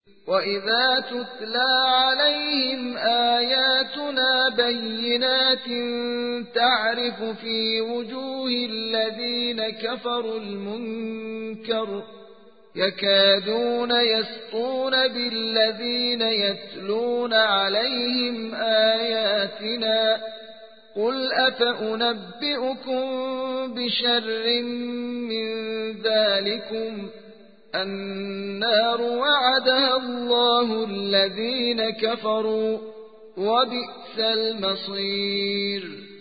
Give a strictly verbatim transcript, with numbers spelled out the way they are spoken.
وإذا تتلى عليهم آياتنا بينات تعرف في وجوه الذين كفروا المنكر يكادون يسطون بالذين يتلون عليهم آياتنا قل أفأنبئكم بشر من ذلكم النار وعدها الله الذين كفروا وبئس المصير.